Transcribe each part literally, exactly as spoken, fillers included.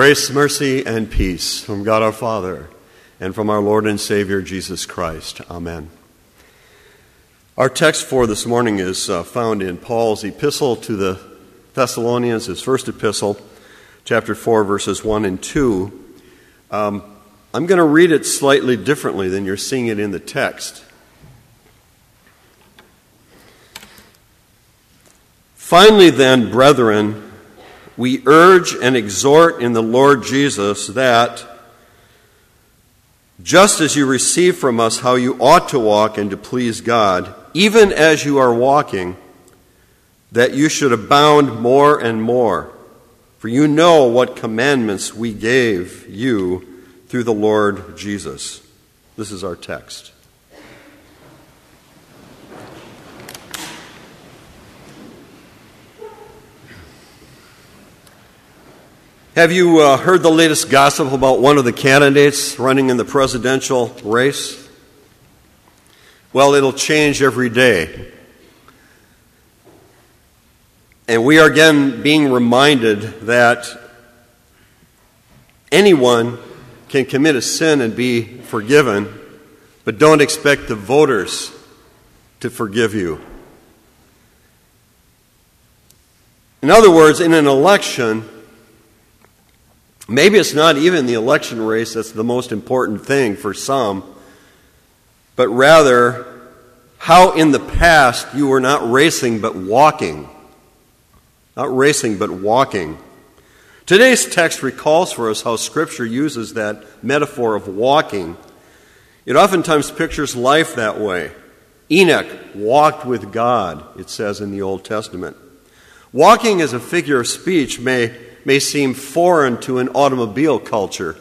Grace, mercy, and peace from God our Father and from our Lord and Savior Jesus Christ. Amen. Our text for this morning is uh, found in Paul's epistle to the Thessalonians, his first epistle, chapter four, verses one and two. Um, I'm going to read it slightly differently than you're seeing it in the text. Finally then, brethren, we urge and exhort in the Lord Jesus that, just as you receive from us how you ought to walk and to please God, even as you are walking, that you should abound more and more. For you know what commandments we gave you through the Lord Jesus. This is our text. Have you uh, heard the latest gossip about one of the candidates running in the presidential race? Well, it'll change every day. And we are again being reminded that anyone can commit a sin and be forgiven, but don't expect the voters to forgive you. In other words, in an election, maybe it's not even the election race that's the most important thing for some, but rather how in the past you were not racing but walking. Not racing but walking. Today's text recalls for us how Scripture uses that metaphor of walking. It oftentimes pictures life that way. Enoch walked with God, it says in the Old Testament. Walking as a figure of speech may may seem foreign to an automobile culture.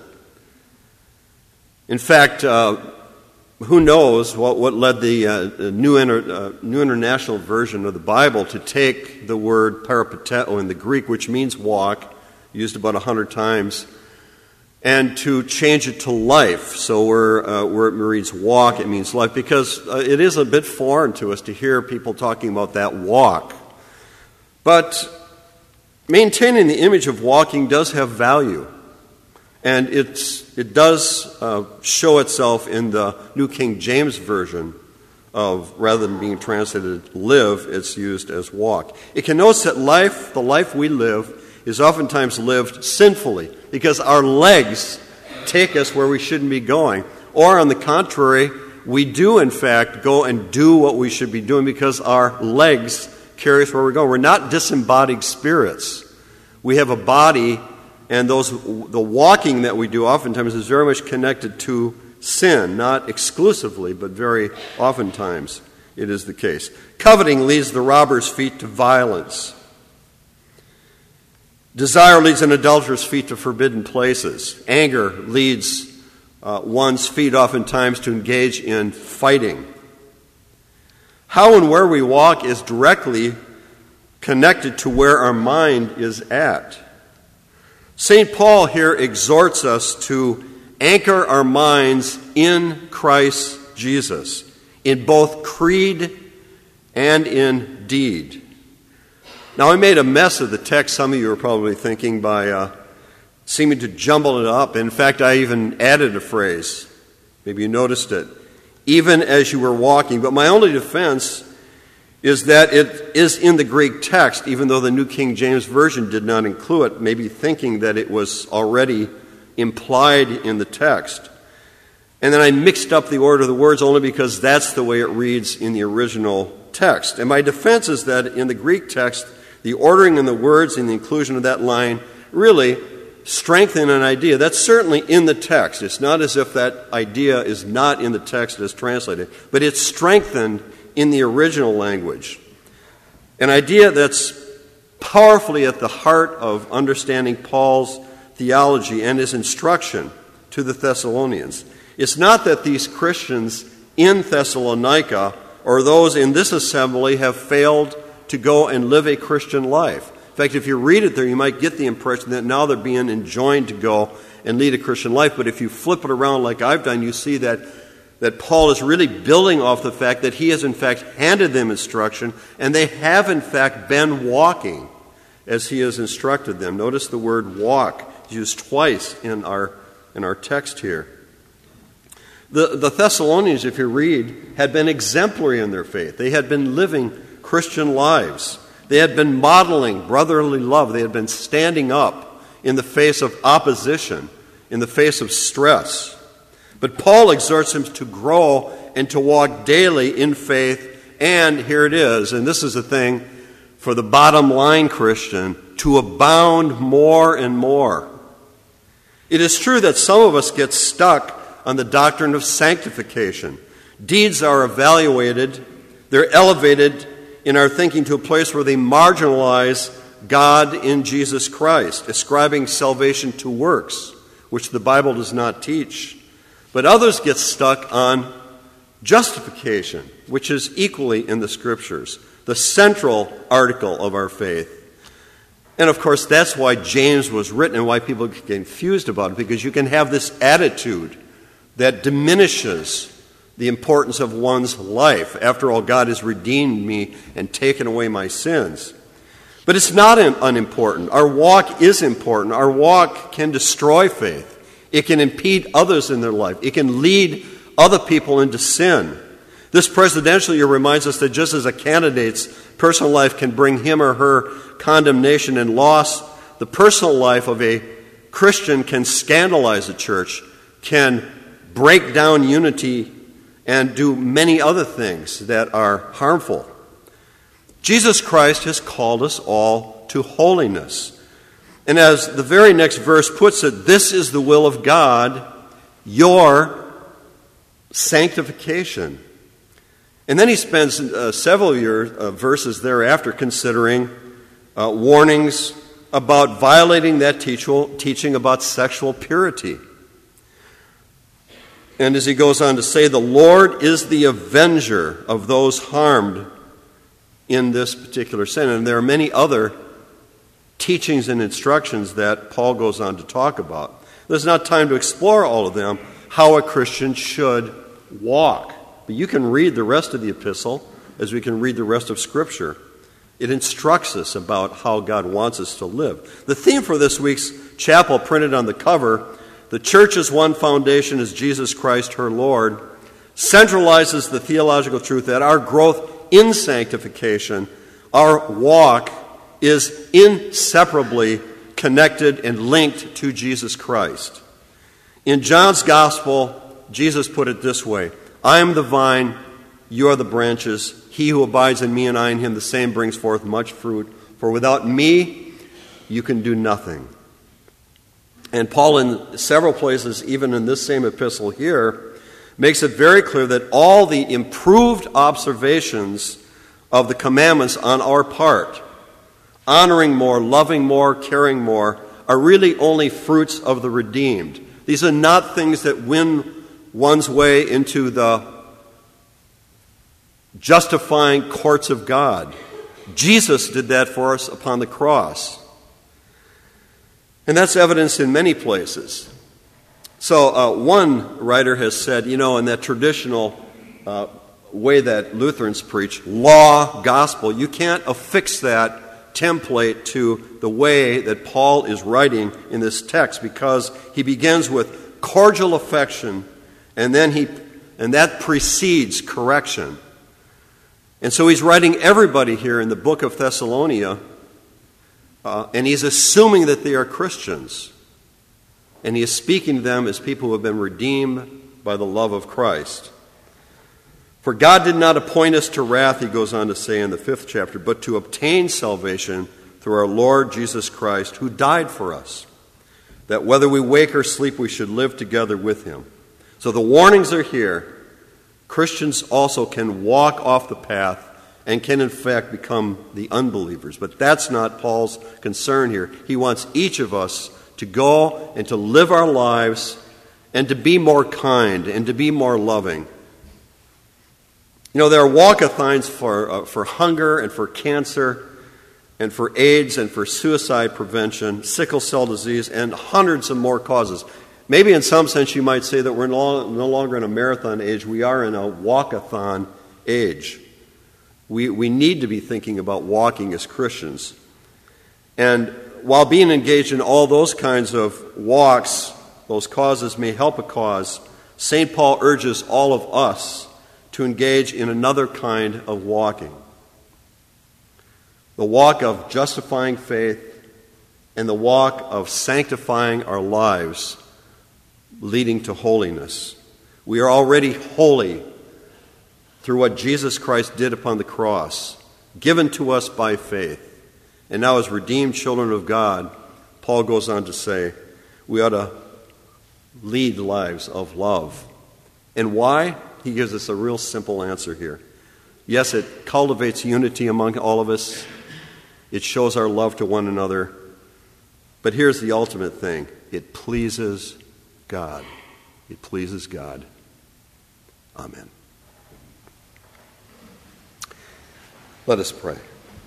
In fact, uh, who knows what, what led the uh, New, Inter, uh, New International Version of the Bible to take the word peripateo in the Greek, which means walk, used about a hundred times, and to change it to life. So where, uh, where it reads walk, it means life, because uh, it is a bit foreign to us to hear people talking about that walk. But maintaining the image of walking does have value, and it's, it does uh, show itself in the New King James Version of, rather than being translated live, it's used as walk. It connotes that life, the life we live, is oftentimes lived sinfully because our legs take us where we shouldn't be going. Or on the contrary, we do in fact go and do what we should be doing because our legs carry us where we're going. We're not disembodied spirits. We have a body, and those the walking that we do oftentimes is very much connected to sin, not exclusively, but very oftentimes it is the case. Coveting leads the robber's feet to violence. Desire leads an adulterer's feet to forbidden places. Anger leads uh, one's feet oftentimes to engage in fighting. How and where we walk is directly connected to where our mind is at. Saint Paul here exhorts us to anchor our minds in Christ Jesus, in both creed and in deed. Now, I made a mess of the text, some of you are probably thinking, by uh, seeming to jumble it up. In fact, I even added a phrase. Maybe you noticed it. Even as you were walking. But my only defense is that it is in the Greek text, even though the New King James Version did not include it, maybe thinking that it was already implied in the text. And then I mixed up the order of the words only because that's the way it reads in the original text. And my defense is that in the Greek text, the ordering in the words and the inclusion of that line really strengthen an idea. That's certainly in the text. It's not as if that idea is not in the text as translated, but it's strengthened in the original language. An idea that's powerfully at the heart of understanding Paul's theology and his instruction to the Thessalonians. It's not that these Christians in Thessalonica or those in this assembly have failed to go and live a Christian life. In fact, if you read it there, you might get the impression that now they're being enjoined to go and lead a Christian life. But if you flip it around like I've done, you see that, that Paul is really building off the fact that he has in fact handed them instruction, and they have in fact been walking as he has instructed them. Notice the word walk is used twice in our in our text here. The, the Thessalonians, if you read, had been exemplary in their faith. They had been living Christian lives. They had been modeling brotherly love. They had been standing up in the face of opposition, in the face of stress. But Paul exhorts them to grow and to walk daily in faith. And here it is, and this is the thing for the bottom line Christian, to abound more and more. It is true that some of us get stuck on the doctrine of sanctification. Deeds are evaluated, they're elevated in our thinking to a place where they marginalize God in Jesus Christ, ascribing salvation to works, which the Bible does not teach. But others get stuck on justification, which is equally in the Scriptures, the central article of our faith. And of course, that's why James was written and why people get confused about it, because you can have this attitude that diminishes the importance of one's life. After all, God has redeemed me and taken away my sins. But it's not unimportant. Our walk is important. Our walk can destroy faith. It can impede others in their life. It can lead other people into sin. This presidential year reminds us that just as a candidate's personal life can bring him or her condemnation and loss, the personal life of a Christian can scandalize the church, can break down unity, and do many other things that are harmful. Jesus Christ has called us all to holiness. And as the very next verse puts it, this is the will of God, your sanctification. And then he spends uh, several years, uh, verses thereafter considering uh, warnings about violating that teach- teaching about sexual purity. And as he goes on to say, the Lord is the avenger of those harmed in this particular sin. And there are many other teachings and instructions that Paul goes on to talk about. There's not time to explore all of them, how a Christian should walk. But you can read the rest of the epistle as we can read the rest of Scripture. It instructs us about how God wants us to live. The theme for this week's chapel, printed on the cover, the church's one foundation is Jesus Christ, her Lord, centralizes the theological truth that our growth in sanctification, our walk, is inseparably connected and linked to Jesus Christ. In John's Gospel, Jesus put it this way: I am the vine, you are the branches. He who abides in me and I in him, the same brings forth much fruit. For without me, you can do nothing. And Paul, in several places, even in this same epistle here, makes it very clear that all the improved observations of the commandments on our part, honoring more, loving more, caring more, are really only fruits of the redeemed. These are not things that win one's way into the justifying courts of God. Jesus did that for us upon the cross. And that's evidenced in many places. So uh, one writer has said, you know, in that traditional uh, way that Lutherans preach, law, gospel, you can't affix that template to the way that Paul is writing in this text, because he begins with cordial affection, and then he and that precedes correction. And so he's writing everybody here in the book of Thessalonica, uh, and he's assuming that they are Christians. And he is speaking to them as people who have been redeemed by the love of Christ. For God did not appoint us to wrath, he goes on to say in the fifth chapter, but to obtain salvation through our Lord Jesus Christ, who died for us, that whether we wake or sleep, we should live together with him. So the warnings are here. Christians also can walk off the path and can in fact become the unbelievers. But that's not Paul's concern here. He wants each of us to go and to live our lives and to be more kind and to be more loving. You know, there are walkathons for, uh, for hunger and for cancer and for AIDS and for suicide prevention, sickle cell disease, and hundreds of more causes. Maybe in some sense you might say that we're no, no longer in a marathon age. We are in a walkathon age. We, we need to be thinking about walking as Christians. And while being engaged in all those kinds of walks, those causes may help a cause, Saint Paul urges all of us to engage in another kind of walking. The walk of justifying faith and the walk of sanctifying our lives, leading to holiness. We are already holy through what Jesus Christ did upon the cross, given to us by faith. And now as redeemed children of God, Paul goes on to say, we ought to lead lives of love. And why? He gives us a real simple answer here. Yes, it cultivates unity among all of us. It shows our love to one another. But here's the ultimate thing. It pleases God. It pleases God. Amen. Let us pray.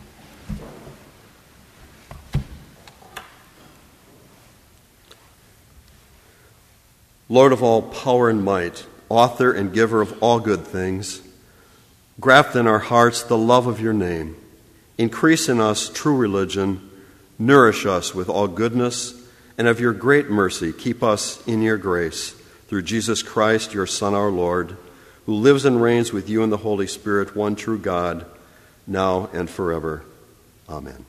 Lord of all power and might, author and giver of all good things, graft in our hearts the love of your name. Increase in us true religion. Nourish us with all goodness, and of your great mercy keep us in your grace. Through Jesus Christ, your Son, our Lord, who lives and reigns with you in the Holy Spirit, one true God, now and forever. Amen.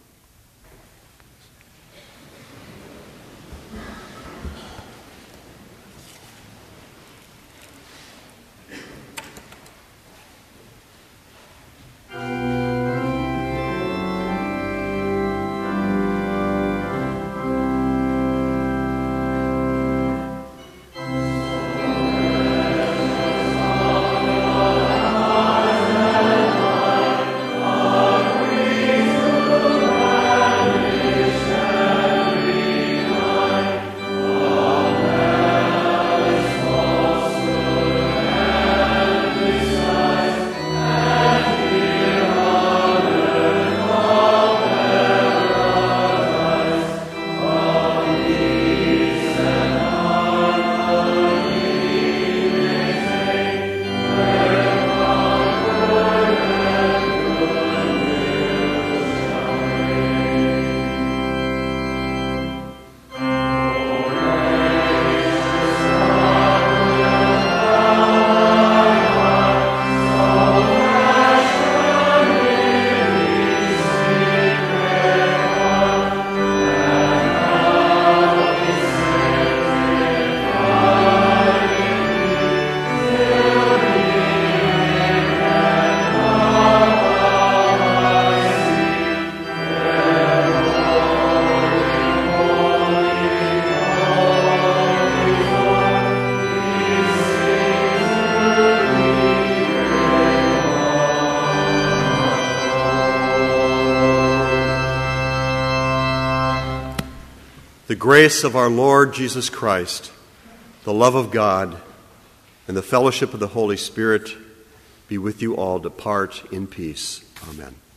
The grace of our Lord Jesus Christ, the love of God, and the fellowship of the Holy Spirit be with you all. Depart in peace. Amen.